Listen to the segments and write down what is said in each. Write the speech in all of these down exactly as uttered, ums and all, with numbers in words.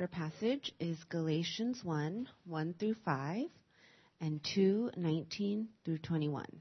scripture passage is Galatians one, one through five, and two, nineteen through twenty-one.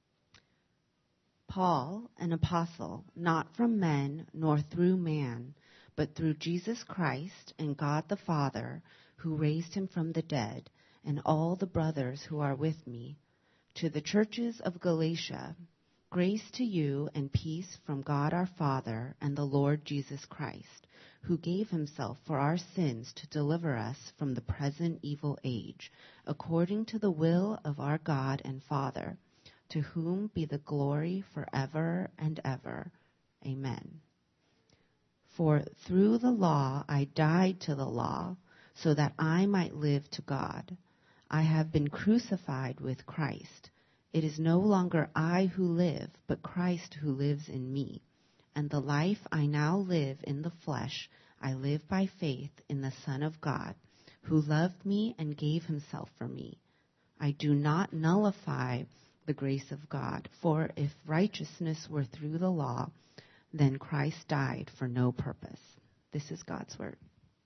Paul, an apostle, not from men nor through man, but through Jesus Christ and God the Father, who raised him from the dead, and all the brothers who are with me, to the churches of Galatia, grace to you and peace from God our Father and the Lord Jesus Christ, who gave himself for our sins to deliver us from the present evil age, according to the will of our God and Father, to whom be the glory forever and ever. Amen. For through the law I died to the law, so that I might live to God. I have been crucified with Christ. It is no longer I who live, but Christ who lives in me. And the life I now live in the flesh, I live by faith in the Son of God, who loved me and gave himself for me. I do not nullify the grace of God, for if righteousness were through the law, then Christ died for no purpose. This is God's word.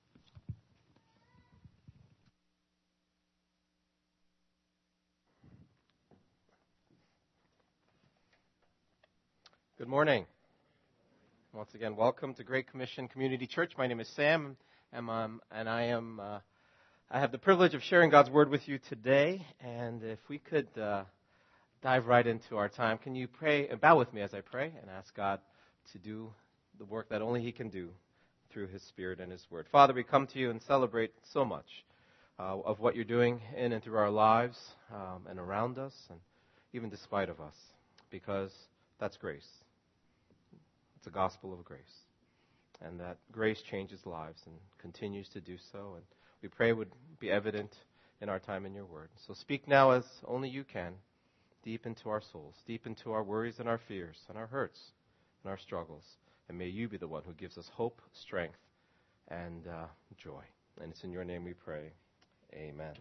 Good morning. Once again, welcome to Great Commission Community Church. My name is Sam, and, um, and I am uh, I have the privilege of sharing God's word with you today. And if we could uh, dive right into our time, can you pray and bow with me as I pray and ask God to do the work that only He can do through His Spirit and His Word. Father, we come to you and celebrate so much uh, of what you're doing in and through our lives um, and around us, and even despite of us, because that's grace. It's a gospel of grace. And that grace changes lives and continues to do so. And we pray it would be evident in our time in your word. So speak now as only you can, deep into our souls, deep into our worries and our fears and our hurts and our struggles. And may you be the one who gives us hope, strength, and uh, joy. And it's in your name we pray. Amen.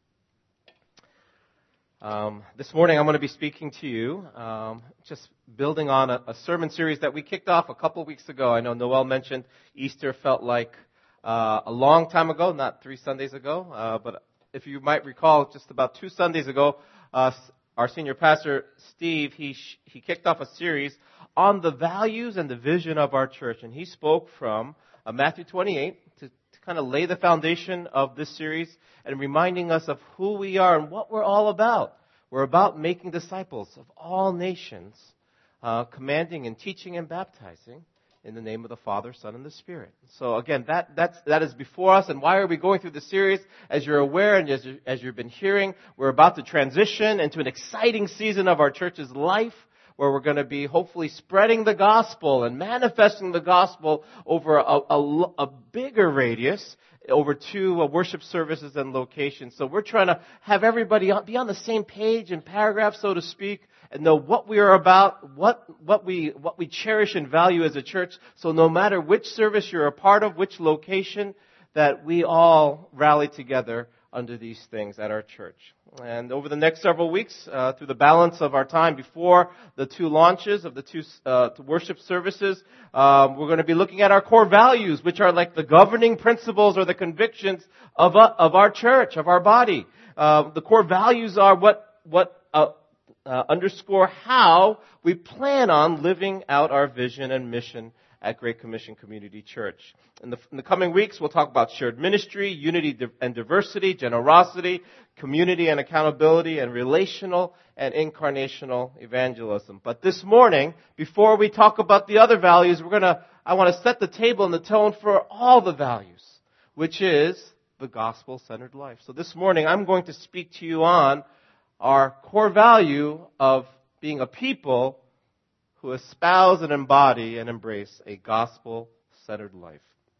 Um, this morning I'm going to be speaking to you, um, just building on a, a sermon series that we kicked off a couple weeks ago. I know Noel mentioned Easter felt like uh, a long time ago, not three Sundays ago, uh, but if you might recall, just about two Sundays ago, uh, our senior pastor, Steve, he sh- he kicked off a series on the values and the vision of our church, and he spoke from uh, Matthew twenty-eight to, to kind of lay the foundation of this series and reminding us of who we are and what we're all about. We're about making disciples of all nations, uh, commanding and teaching and baptizing in the name of the Father, Son, and the Spirit. So again, that that's, that is before us. And why are we going through this series? As you're aware and as, you, as you've been hearing, we're about to transition into an exciting season of our church's life, where we're going to be hopefully spreading the gospel and manifesting the gospel over a, a, a bigger radius, over two uh, worship services and locations. So we're trying to have everybody be on the same page and paragraph, so to speak, and know what we are about, what what we what we cherish and value as a church. So no matter which service you're a part of, which location, that we all rally together under these things at our church. And over the next several weeks, uh, through the balance of our time before the two launches of the two uh, worship services, um, we're going to be looking at our core values, which are like the governing principles or the convictions of uh, of our church, of our body. Uh, the core values are what what uh, uh, underscore how we plan on living out our vision and mission at Great Commission Community Church. In the, in the coming weeks, we'll talk about shared ministry, unity and diversity, generosity, community and accountability, and relational and incarnational evangelism. But this morning, before we talk about the other values, we're gonna, I want to set the table and the tone for all the values, which is the gospel-centered life. So this morning, I'm going to speak to you on our core value of being a people who espouse and embody and embrace a gospel-centered life.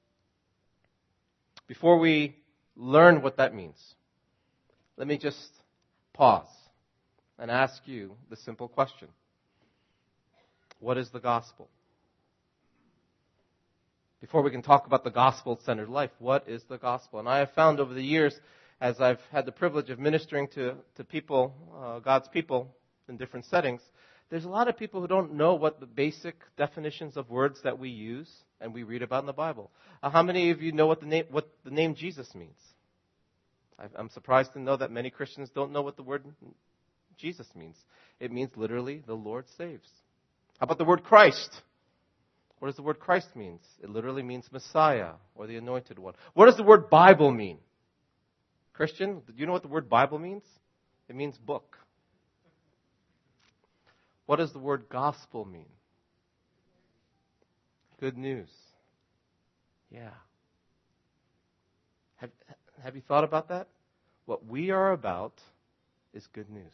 Before we learn what that means, let me just pause and ask you the simple question. What is the gospel? Before we can talk about the gospel-centered life, what is the gospel? And I have found over the years, as I've had the privilege of ministering to, to people, uh, God's people in different settings, there's a lot of people who don't know what the basic definitions of words that we use and we read about in the Bible. Uh, how many of you know what the name what the name Jesus means? I, I'm surprised to know that many Christians don't know what the word Jesus means. It means literally, the Lord saves. How about the word Christ? What does the word Christ mean? It literally means Messiah or the Anointed One. What does the word Bible mean? Christian, do you know what the word Bible means? It means book. What does the word gospel mean? Good news. Yeah. Have, have you thought about that? What we are about is good news.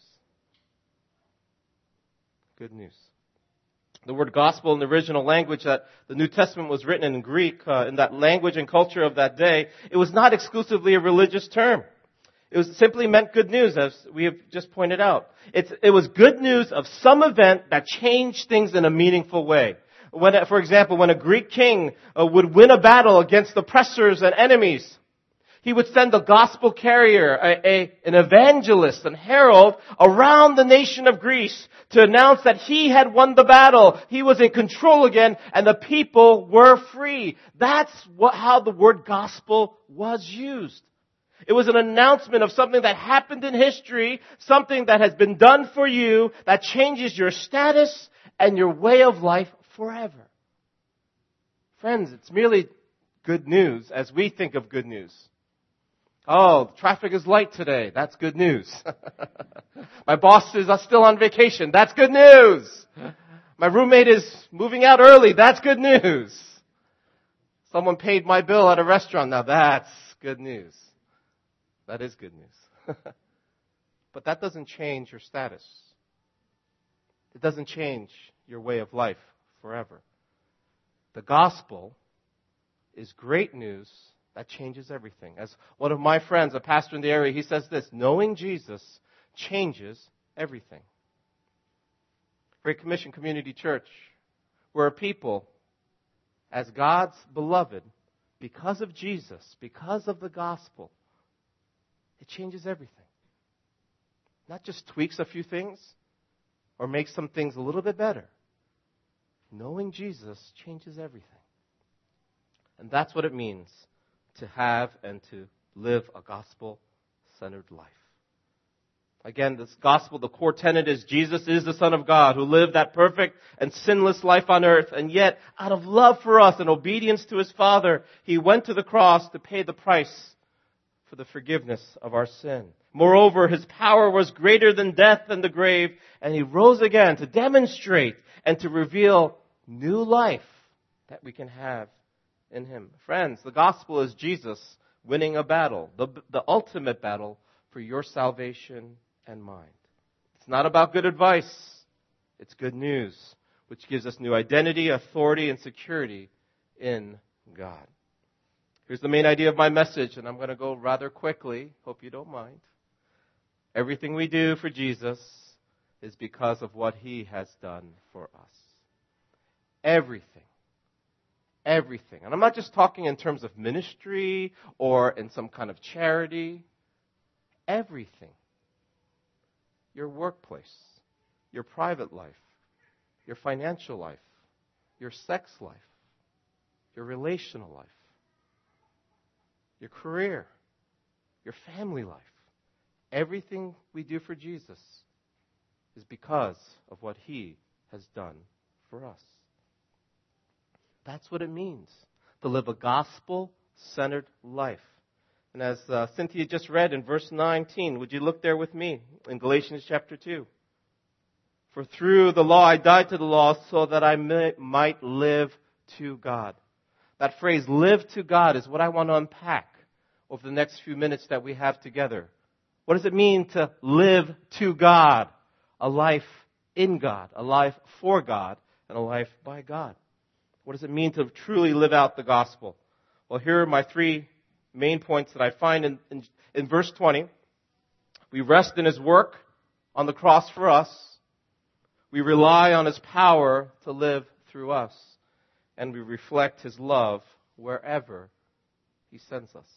Good news. The word gospel in the original language that the New Testament was written in Greek, uh, in that language and culture of that day, it was not exclusively a religious term. It was simply meant good news, as we have just pointed out. It's, it was good news of some event that changed things in a meaningful way. When, for example, when a Greek king uh, would win a battle against oppressors and enemies, he would send a gospel carrier, a, a, an evangelist, an herald around the nation of Greece to announce that he had won the battle. He was in control again, and the people were free. That's what, how the word gospel was used. It was an announcement of something that happened in history, something that has been done for you, that changes your status and your way of life forever. Friends, it's merely good news as we think of good news. Oh, traffic is light today. That's good news. My boss is still on vacation. That's good news. My roommate is moving out early. That's good news. Someone paid my bill at a restaurant. Now that's good news. That is good news. But that doesn't change your status. It doesn't change your way of life forever. The gospel is great news that changes everything. As one of my friends, a pastor in the area, he says this: knowing Jesus changes everything. Great Commission Community Church, we're a people, as God's beloved, because of Jesus, because of the gospel, it changes everything. Not just tweaks a few things or makes some things a little bit better. Knowing Jesus changes everything. And that's what it means to have and to live a gospel-centered life. Again, this gospel, the core tenet is Jesus is the Son of God who lived that perfect and sinless life on earth, and yet out of love for us and obedience to His Father, He went to the cross to pay the price for the forgiveness of our sin. Moreover, His power was greater than death and the grave, and He rose again to demonstrate and to reveal new life that we can have in Him. Friends, the gospel is Jesus winning a battle, the, the ultimate battle for your salvation and mine. It's not about good advice. It's good news, which gives us new identity, authority, and security in God. Here's the main idea of my message, and I'm going to go rather quickly. Hope you don't mind. Everything we do for Jesus is because of what He has done for us. Everything. Everything. And I'm not just talking in terms of ministry or in some kind of charity. Everything. Your workplace, your private life, your financial life, your sex life, your relational life, your career, your family life. Everything we do for Jesus is because of what He has done for us. That's what it means to live a gospel-centered life. And as uh, Cynthia just read in verse nineteen, would you look there with me in Galatians chapter two? For through the law I died to the law so that I may, might live to God. That phrase, live to God, is what I want to unpack over the next few minutes that we have together. What does it mean to live to God? A life in God, a life for God, and a life by God. What does it mean to truly live out the gospel? Well, here are my three main points that I find in, in, in verse twenty. We rest in His work on the cross for us. We rely on His power to live through us. And we reflect His love wherever He sends us.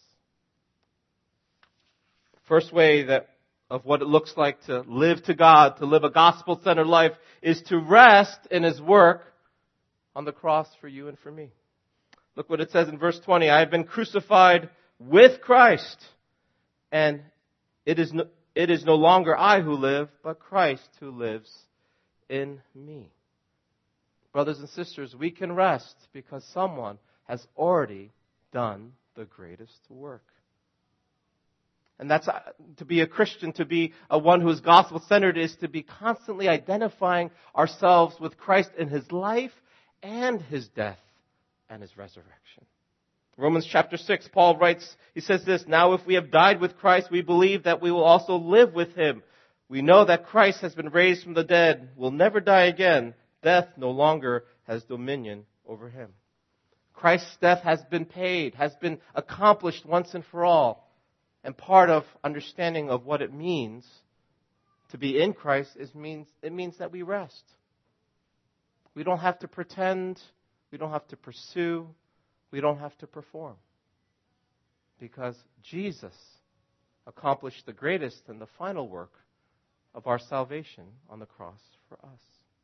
First way that of what it looks like to live to God, to live a gospel-centered life, is to rest in His work on the cross for you and for me. Look what it says in verse twenty. I have been crucified with Christ, and it is no, it is no longer I who live, but Christ who lives in me. Brothers and sisters, we can rest because someone has already done the greatest work. And that's, uh, to be a Christian, to be a one who is gospel-centered, is to be constantly identifying ourselves with Christ in His life and His death and His resurrection. Romans chapter six, Paul writes, he says this, now if we have died with Christ, we believe that we will also live with Him. We know that Christ has been raised from the dead, will never die again. Death no longer has dominion over Him. Christ's death has been paid, has been accomplished once and for all. And part of understanding of what it means to be in Christ is means it means that we rest. We don't have to pretend. We don't have to pursue. We don't have to perform. Because Jesus accomplished the greatest and the final work of our salvation on the cross for us.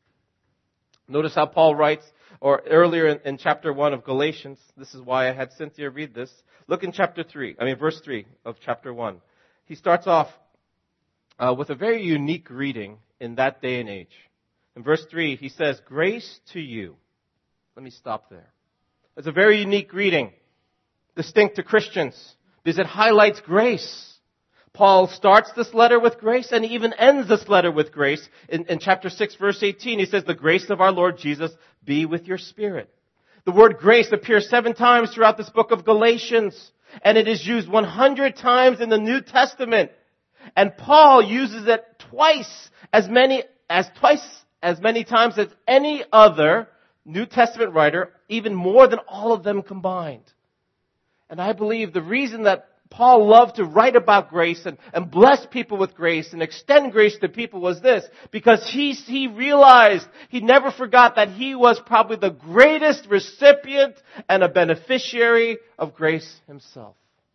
Notice how Paul writes, or earlier in, in chapter one of Galatians, this is why I had Cynthia read this. Look in chapter three, I mean verse three of chapter one. He starts off uh, with a very unique reading in that day and age. In verse three, he says, grace to you. Let me stop there. It's a very unique reading, distinct to Christians, because it highlights grace. Paul starts this letter with grace and he even ends this letter with grace. In, in chapter six, verse eighteen, he says, the grace of our Lord Jesus be with your spirit. The word grace appears seven times throughout this book of Galatians, and it is used one hundred times in the New Testament. And Paul uses it twice as many, as twice as many times as any other New Testament writer, even more than all of them combined. And I believe the reason that Paul loved to write about grace and, and bless people with grace and extend grace to people was this, because he, he realized, he never forgot that he was probably the greatest recipient and a beneficiary of grace himself.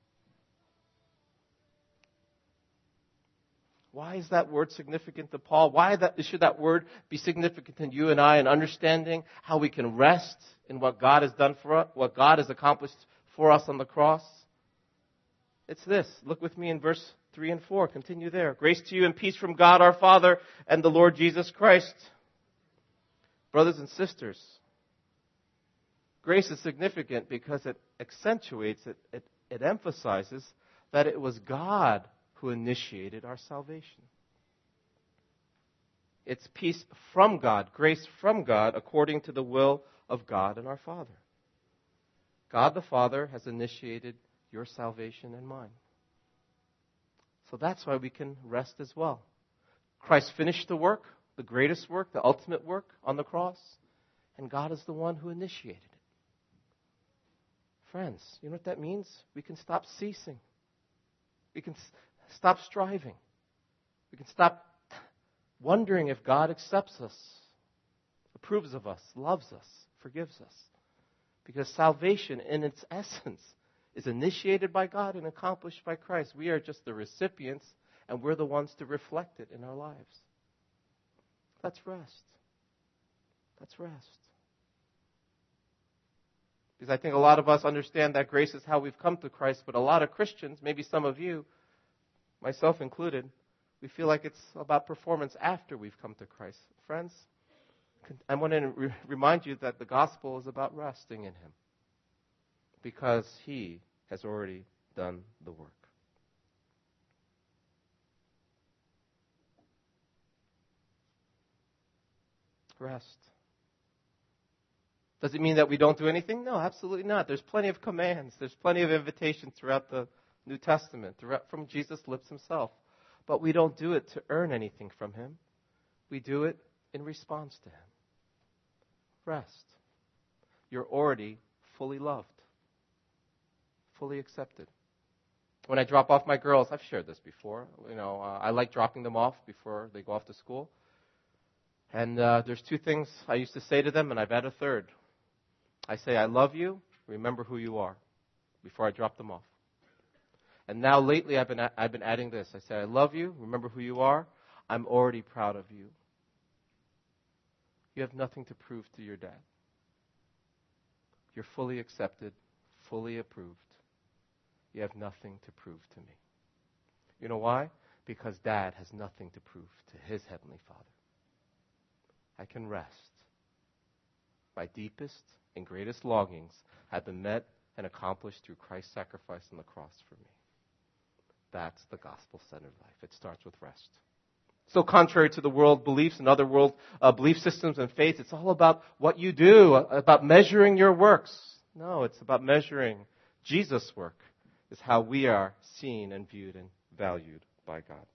Why is that word significant to Paul? Why that, should that word be significant to you and I in understanding how we can rest in what God has done for us, what God has accomplished for us on the cross? It's this. Look with me in verse three and four. Continue there. Grace to you and peace from God our Father and the Lord Jesus Christ. Brothers and sisters, grace is significant because it accentuates, it, it, it emphasizes that it was God who initiated our salvation. It's peace from God, grace from God, according to the will of God and our Father. God the Father has initiated your salvation and mine. So that's why we can rest as well. Christ finished the work, the greatest work, the ultimate work on the cross, and God is the one who initiated it. Friends, you know what that means? We can stop ceasing. We can s- stop striving. We can stop wondering if God accepts us, approves of us, loves us, forgives us. Because salvation in its essence is initiated by God and accomplished by Christ. We are just the recipients, and we're the ones to reflect it in our lives. Let's rest. Let's rest. Because I think a lot of us understand that grace is how we've come to Christ, but a lot of Christians, maybe some of you, myself included, we feel like it's about performance after we've come to Christ. Friends, I want to re- remind you that the gospel is about resting in Him, because He has already done the work. Rest. Does it mean that we don't do anything? No, absolutely not. There's plenty of commands. There's plenty of invitations throughout the New Testament, throughout, from Jesus' lips Himself. But we don't do it to earn anything from Him. We do it in response to Him. Rest. You're already fully loved. Fully accepted. When I drop off my girls, I've shared this before. You know, uh, I like dropping them off before they go off to school. And uh, there's two things I used to say to them, and I've added a third. I say, I love you, remember who you are, before I drop them off. And now lately I've been a- I've been adding this. I say, I love you, remember who you are, I'm already proud of you. You have nothing to prove to your dad. You're fully accepted, fully approved. You have nothing to prove to me. You know why? Because Dad has nothing to prove to his Heavenly Father. I can rest. My deepest and greatest longings have been met and accomplished through Christ's sacrifice on the cross for me. That's the gospel-centered life. It starts with rest. So contrary to the world beliefs and other world uh, belief systems and faiths, it's all about what you do, about measuring your works. No, it's about measuring Jesus' work, is how we are seen and viewed and valued by God.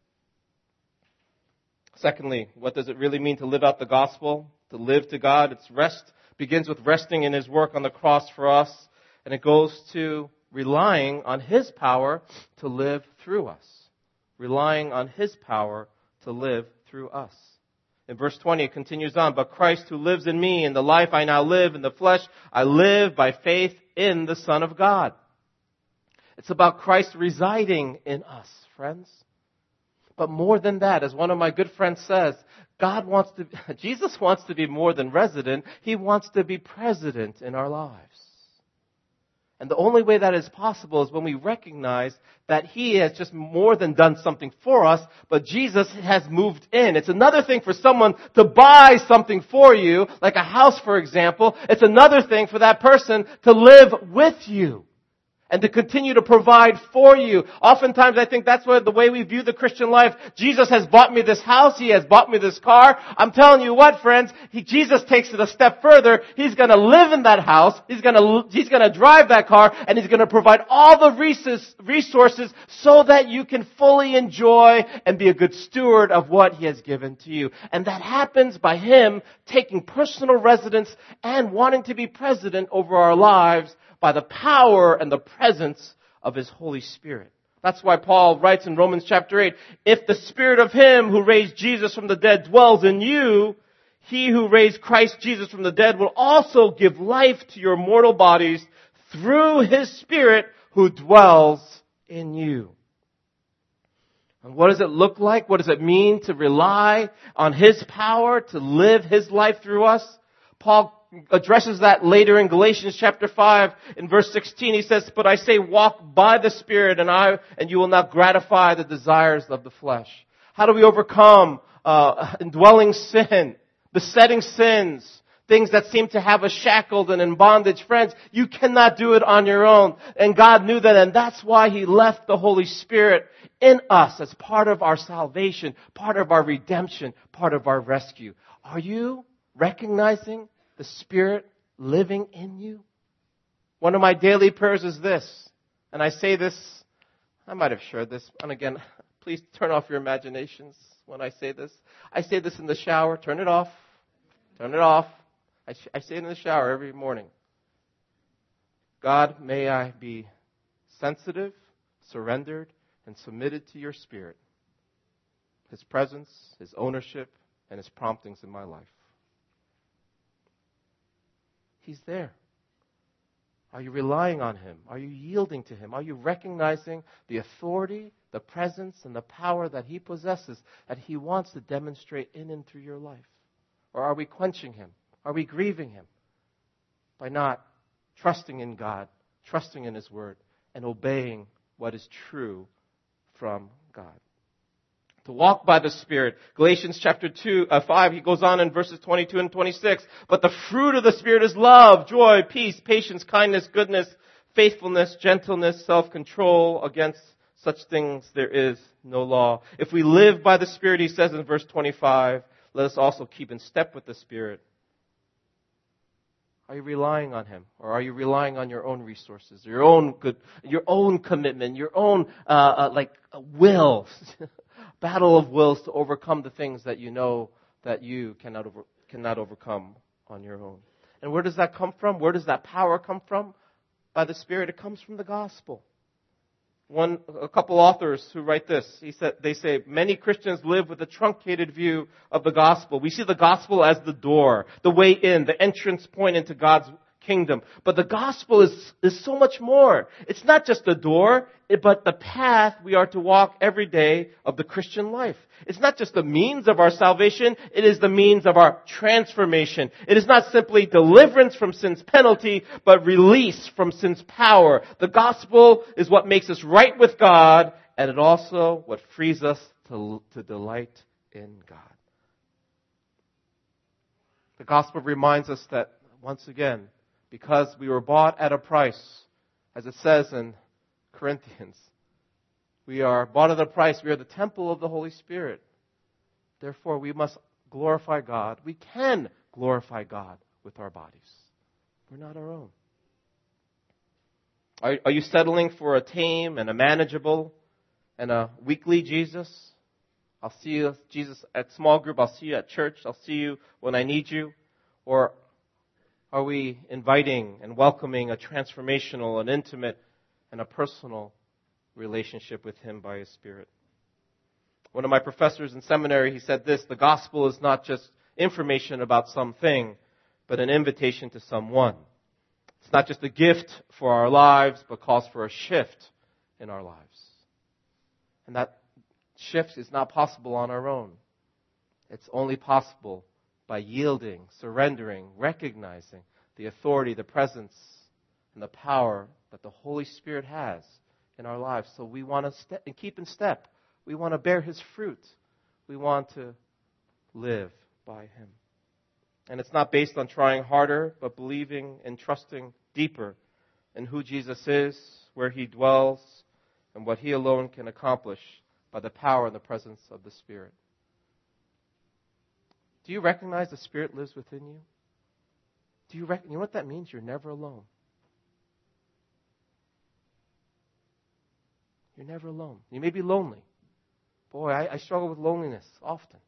Secondly, what does it really mean to live out the gospel? To live to God, it's rest. Begins with resting in His work on the cross for us, and it goes to relying on His power to live through us. Relying on His power to live through us. In verse twenty, it continues on, but Christ who lives in me, in the life I now live in the flesh, I live by faith in the Son of God. It's about Christ residing in us, friends. But more than that, as one of my good friends says, God wants to, Jesus wants to be more than resident. He wants to be president in our lives. And the only way that is possible is when we recognize that He has just more than done something for us, but Jesus has moved in. It's another thing for someone to buy something for you, like a house, for example. It's another thing for that person to live with you and to continue to provide for you. Oftentimes I think that's what the way we view the Christian life. Jesus has bought me this house. He has bought me this car. I'm telling you what, friends, he, Jesus takes it a step further. He's going to live in that house. He's going to he's going to drive that car, and He's going to provide all the resources so that you can fully enjoy and be a good steward of what He has given to you. And that happens by Him taking personal residence and wanting to be president over our lives by the power and the presence of His Holy Spirit. That's why Paul writes in Romans chapter eight, if the Spirit of Him who raised Jesus from the dead dwells in you, He who raised Christ Jesus from the dead will also give life to your mortal bodies through His Spirit who dwells in you. And what does it look like? What does it mean to rely on His power to live His life through us? Paul addresses that later in Galatians chapter five. In verse sixteen, he says, but I say walk by the Spirit, and I and you will not gratify the desires of the flesh. How do we overcome uh, indwelling sin, besetting sins, things that seem to have us shackled and in bondage? Friends, you cannot do it on your own. And God knew that, and that's why He left the Holy Spirit in us as part of our salvation, part of our redemption, part of our rescue. Are you recognizing the Spirit living in you? One of my daily prayers is this, and I say this, I might have shared this, and again, please turn off your imaginations when I say this. I say this in the shower. Turn it off. Turn it off. I, sh- I say it in the shower every morning. God, may I be sensitive, surrendered, and submitted to Your Spirit, His presence, His ownership, and His promptings in my life. He's there. Are you relying on Him? Are you yielding to Him? Are you recognizing the authority, the presence, and the power that He possesses, that He wants to demonstrate in and through your life? Or are we quenching Him? Are we grieving Him by not trusting in God, trusting in His Word, and obeying what is true from God? To walk by the Spirit. Galatians chapter two, uh, five, he goes on in verses twenty-two and twenty-six. But the fruit of the Spirit is love, joy, peace, patience, kindness, goodness, faithfulness, gentleness, self-control. Against such things there is no law. If we live by the Spirit, he says in verse twenty-five, let us also keep in step with the Spirit. Are you relying on Him? Or are you relying on your own resources, your own good, your own commitment, your own, uh, uh like, uh, will? Battle of wills to overcome the things that you know that you cannot over, cannot overcome on your own. And where does that come from? Where does that power come from? By the Spirit. It comes from the gospel. One, a couple authors who write this, he said, they say, many Christians live with a truncated view of the gospel. We see the gospel as the door, the way in, the entrance point into God's kingdom. But the gospel is, is so much more. It's not just the door, but the path we are to walk every day of the Christian life. It's not just the means of our salvation, it is the means of our transformation. It is not simply deliverance from sin's penalty, but release from sin's power. The gospel is what makes us right with God, and it also what frees us to, to delight in God. The gospel reminds us that, once again, because we were bought at a price, as it says in Corinthians, we are bought at a price. We are the temple of the Holy Spirit. Therefore, we must glorify God. We can glorify God with our bodies. We're not our own. Are, are you settling for a tame and a manageable and a weekly Jesus? I'll see you, Jesus, at small group. I'll see you at church. I'll see you when I need you. Or are we inviting and welcoming a transformational, an intimate, and a personal relationship with Him by His Spirit? One of my professors in seminary, he said this: the gospel is not just information about something, but an invitation to someone. It's not just a gift for our lives, but calls for a shift in our lives. And that shift is not possible on our own. It's only possible by yielding, surrendering, recognizing the authority, the presence, and the power that the Holy Spirit has in our lives. So we want to step and keep in step. We want to bear His fruit. We want to live by Him. And it's not based on trying harder, but believing and trusting deeper in who Jesus is, where He dwells, and what He alone can accomplish by the power and the presence of the Spirit. Do you recognize the Spirit lives within you? Do you rec- you know what that means? You're never alone. You're never alone. You may be lonely. Boy, I, I struggle with loneliness often.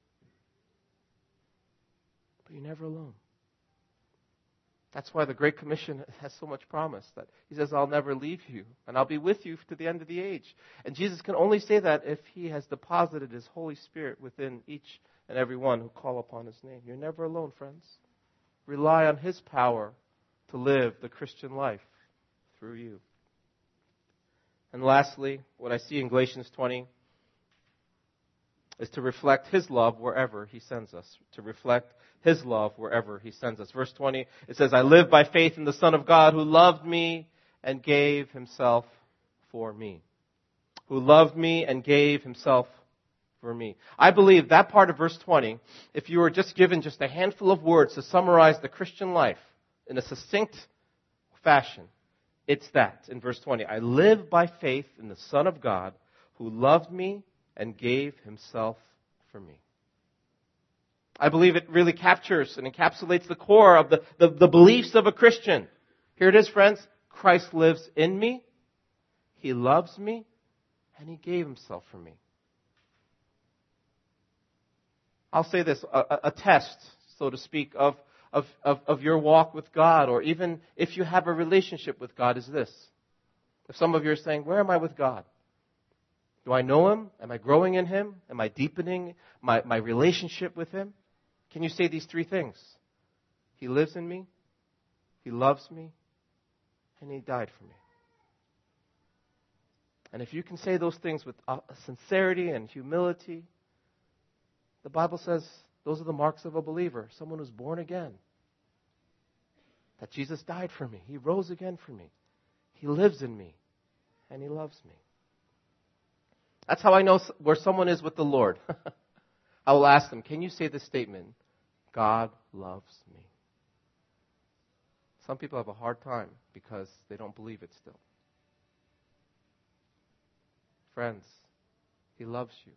But you're never alone. That's why the Great Commission has so much promise. That He says, I'll never leave you, and I'll be with you to the end of the age. And Jesus can only say that if He has deposited His Holy Spirit within each and every one who call upon His name. You're never alone, friends. Rely on His power to live the Christian life through you. And lastly, what I see in Galatians twenty is to reflect His love wherever He sends us. To reflect His love wherever He sends us. Verse twenty, it says, I live by faith in the Son of God who loved me and gave Himself for me. Who loved me and gave Himself for me. I believe that part of verse twenty, if you were just given just a handful of words to summarize the Christian life in a succinct fashion, it's that in verse twenty. I live by faith in the Son of God who loved me and gave Himself for me. I believe it really captures and encapsulates the core of the, the, the beliefs of a Christian. Here it is, friends. Christ lives in me. He loves me. And He gave Himself for me. I'll say this, a, a test, so to speak, of, of, of, of your walk with God, or even if you have a relationship with God, is this. If some of you are saying, where am I with God? Do I know Him? Am I growing in Him? Am I deepening my, my relationship with Him? Can you say these three things? He lives in me, He loves me, and He died for me. And if you can say those things with sincerity and humility, the Bible says those are the marks of a believer, someone who's born again. That Jesus died for me. He rose again for me. He lives in me, and He loves me. That's how I know where someone is with the Lord. I will ask them, can you say this statement? God loves me. Some people have a hard time because they don't believe it still. Friends, He loves you.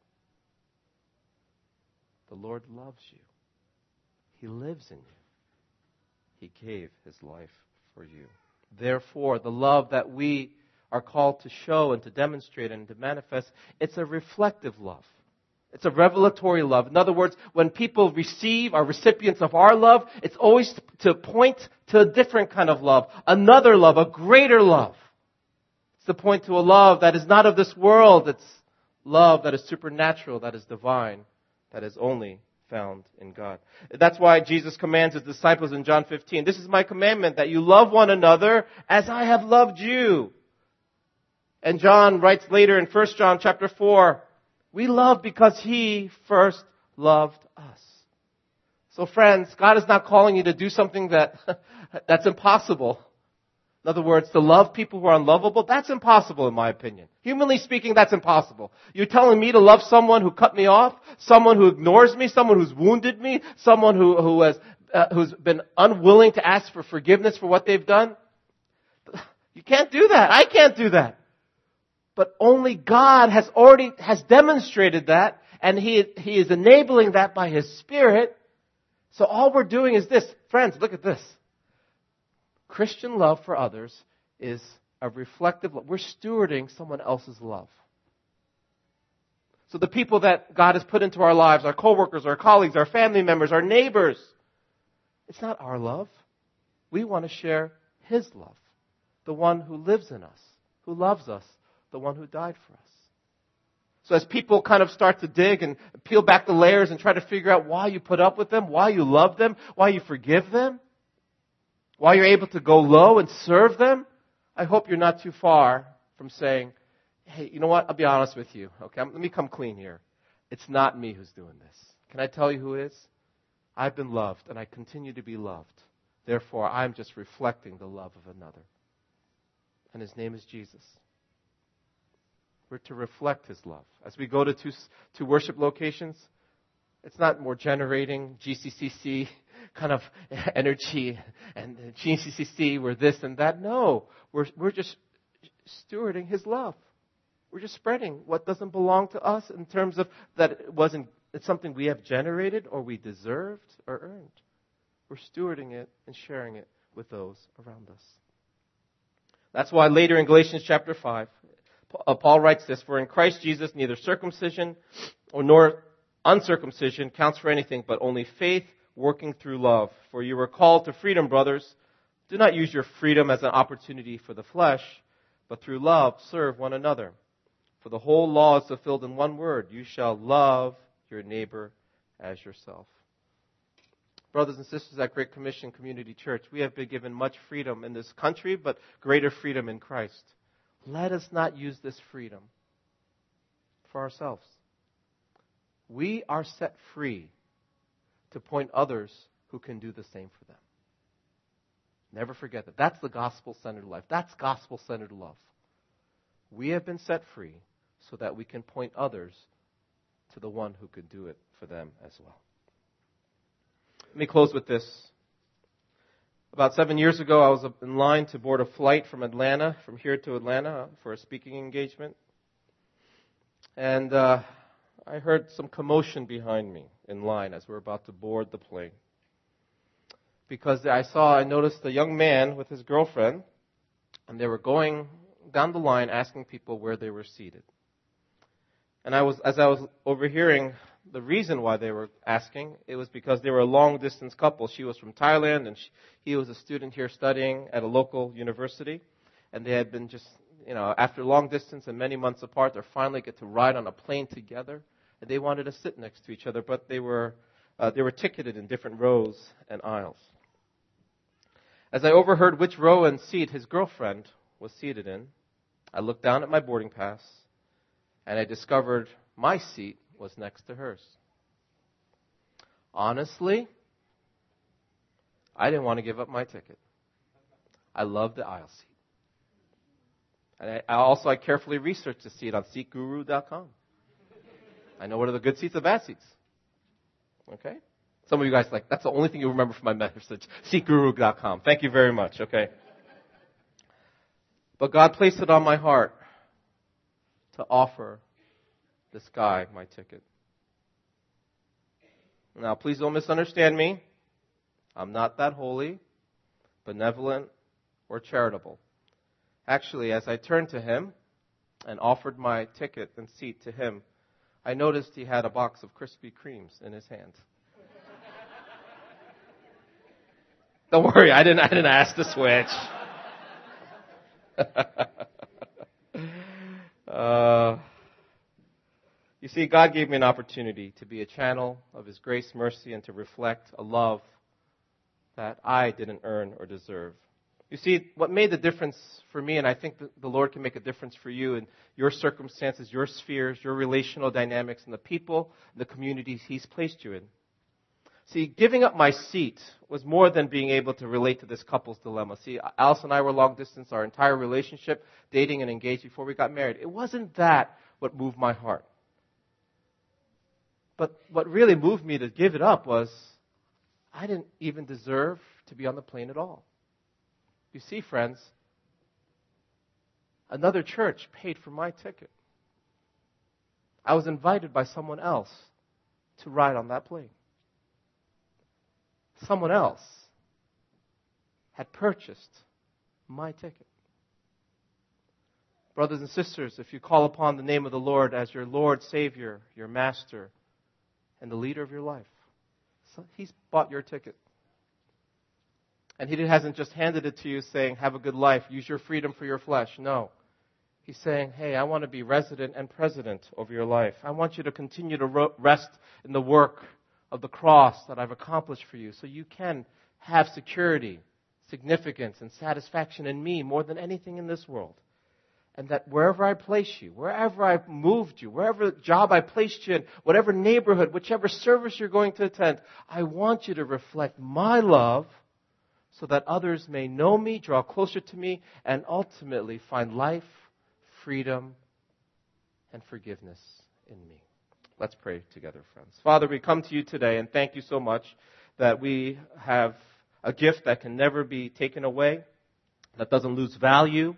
The Lord loves you. He lives in you. He gave His life for you. Therefore, the love that we are called to show and to demonstrate and to manifest, it's a reflective love. It's a revelatory love. In other words, when people receive, are recipients of our love, it's always to point to a different kind of love, another love, a greater love. It's to point to a love that is not of this world. It's love that is supernatural, that is divine, that is only found in God. That's why Jesus commands his disciples in John fifteen, this is my commandment, that you love one another as I have loved you. And John writes later in First John chapter four, we love because he first loved us. So friends, God is not calling you to do something that that's impossible. In other words, to love people who are unlovable, that's impossible in my opinion. Humanly speaking, that's impossible. You're telling me to love someone who cut me off, someone who ignores me, someone who's wounded me, someone who, who has, uh, who's been unwilling to ask for forgiveness for what they've done? You can't do that. I can't do that. But only God has already, has demonstrated that, and He, He is enabling that by His Spirit. So all we're doing is this. Friends, look at this. Christian love for others is a reflective love. We're stewarding someone else's love. So the people that God has put into our lives, our coworkers, our colleagues, our family members, our neighbors, it's not our love. We want to share His love. The one who lives in us, who loves us, the one who died for us. So as people kind of start to dig and peel back the layers and try to figure out why you put up with them, why you love them, why you forgive them, why you're able to go low and serve them, I hope you're not too far from saying, hey, you know what? I'll be honest with you. Okay, let me come clean here. It's not me who's doing this. Can I tell you who is? I've been loved and I continue to be loved. Therefore, I'm just reflecting the love of another. And His name is Jesus. We're to reflect His love. As we go to two, two worship locations, it's not more generating G C C C kind of energy and G C C C, we're this and that. No, we're we're just stewarding His love. We're just spreading what doesn't belong to us in terms of that it wasn't, it's something we have generated or we deserved or earned. We're stewarding it and sharing it with those around us. That's why later in Galatians chapter five, Paul writes this, for in Christ Jesus neither circumcision or nor uncircumcision counts for anything, but only faith working through love. For you were called to freedom, brothers. Do not use your freedom as an opportunity for the flesh, but through love serve one another. For the whole law is fulfilled in one word. You shall love your neighbor as yourself. Brothers and sisters at Great Commission Community Church, we have been given much freedom in this country, but greater freedom in Christ. Let us not use this freedom for ourselves. We are set free to point others who can do the same for them. Never forget that. That's the gospel-centered life. That's gospel-centered love. We have been set free so that we can point others to the one who could do it for them as well. Let me close with this. About seven years ago, I was in line to board a flight from Atlanta, from here to Atlanta, for a speaking engagement. And uh, I heard some commotion behind me in line as we were about to board the plane. Because I saw, I noticed a young man with his girlfriend, and they were going down the line asking people where they were seated. And I was, as I was overhearing the reason why they were asking, it was because they were a long-distance couple. She was from Thailand, and she, he was a student here studying at a local university. And they had been just, you know, after long distance and many months apart, they finally get to ride on a plane together. And they wanted to sit next to each other, but they were uh, they were ticketed in different rows and aisles. As I overheard which row and seat his girlfriend was seated in, I looked down at my boarding pass, and I discovered my seat was next to hers. Honestly, I didn't want to give up my ticket. I loved the aisle seat. And I, I also, I carefully researched the seat on seat guru dot com. I know what are the good seats and bad seats. Okay? Some of you guys like, that's the only thing you remember from my message. seat guru dot com. Thank you very much. Okay? But God placed it on my heart to offer this guy my ticket. Now, please don't misunderstand me. I'm not that holy, benevolent, or charitable. Actually, as I turned to him and offered my ticket and seat to him, I noticed he had a box of Krispy Kremes in his hand. Don't worry, I didn't I didn't ask to switch. uh, You see, God gave me an opportunity to be a channel of His grace, mercy, and to reflect a love that I didn't earn or deserve. You see, what made the difference for me, and I think that the Lord can make a difference for you in your circumstances, your spheres, your relational dynamics, and the people, the communities He's placed you in. See, giving up my seat was more than being able to relate to this couple's dilemma. See, Alice and I were long distance our entire relationship, dating and engaged before we got married. It wasn't that what moved my heart. But what really moved me to give it up was I didn't even deserve to be on the plane at all. You see, friends, another church paid for my ticket. I was invited by someone else to ride on that plane. Someone else had purchased my ticket. Brothers and sisters, if you call upon the name of the Lord as your Lord, Savior, your Master, and the leader of your life, so He's bought your ticket. And He hasn't just handed it to you saying, have a good life, use your freedom for your flesh. No. He's saying, hey, I want to be resident and president over your life. I want you to continue to rest in the work of the cross that I've accomplished for you so you can have security, significance, and satisfaction in me more than anything in this world. And that wherever I place you, wherever I've moved you, wherever job I placed you in, whatever neighborhood, whichever service you're going to attend, I want you to reflect my love so that others may know me, draw closer to me, and ultimately find life, freedom, and forgiveness in me. Let's pray together, friends. Father, we come to you today and thank you so much that we have a gift that can never be taken away, that doesn't lose value,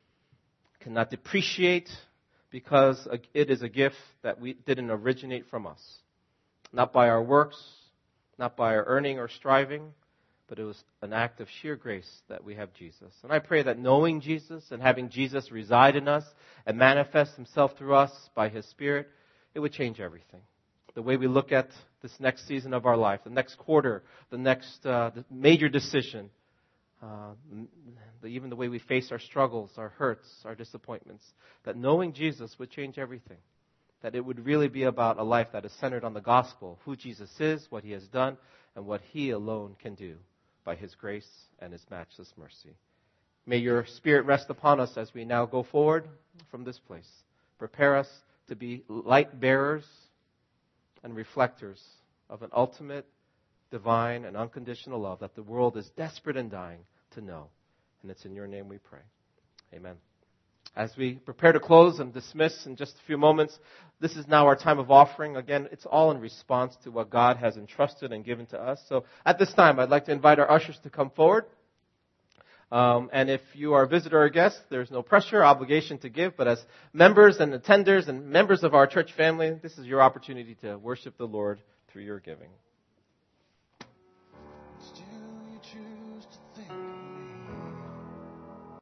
cannot depreciate, because it is a gift that we didn't originate from us. Not by our works, not by our earning or striving, but it was an act of sheer grace that we have Jesus. And I pray that knowing Jesus and having Jesus reside in us and manifest Himself through us by His Spirit, it would change everything. The way we look at this next season of our life, the next quarter, the next uh, the major decision, uh, the, even the way we face our struggles, our hurts, our disappointments, that knowing Jesus would change everything. That it would really be about a life that is centered on the gospel, who Jesus is, what He has done, and what He alone can do by His grace and His matchless mercy. May your Spirit rest upon us as we now go forward from this place. Prepare us to be light bearers and reflectors of an ultimate, divine, and unconditional love that the world is desperate and dying to know. And it's in your name we pray. Amen. As we prepare to close and dismiss in just a few moments, this is now our time of offering. Again, it's all in response to what God has entrusted and given to us. So at this time, I'd like to invite our ushers to come forward. Um, and if you are a visitor or guest, there's no pressure, obligation to give. But as members and attenders and members of our church family, this is your opportunity to worship the Lord through your giving.